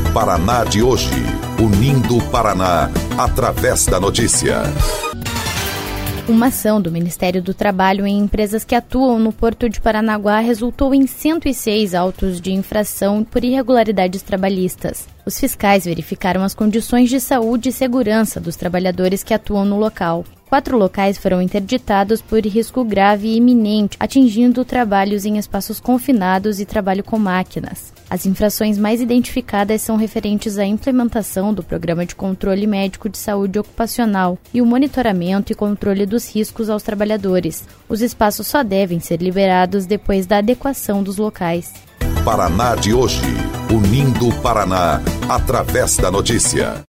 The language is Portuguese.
Paraná de hoje, unindo o Paraná através da notícia. Uma ação do Ministério do Trabalho em empresas que atuam no Porto de Paranaguá resultou em 106 autos de infração por irregularidades trabalhistas. Os fiscais verificaram as condições de saúde e segurança dos trabalhadores que atuam no local. 4 locais foram interditados por risco grave e iminente, atingindo trabalhos em espaços confinados e trabalho com máquinas. As infrações mais identificadas são referentes à implementação do Programa de Controle Médico de Saúde Ocupacional e o monitoramento e controle dos riscos aos trabalhadores. Os espaços só devem ser liberados depois da adequação dos locais. Paraná de hoje, unindo o Paraná através da notícia.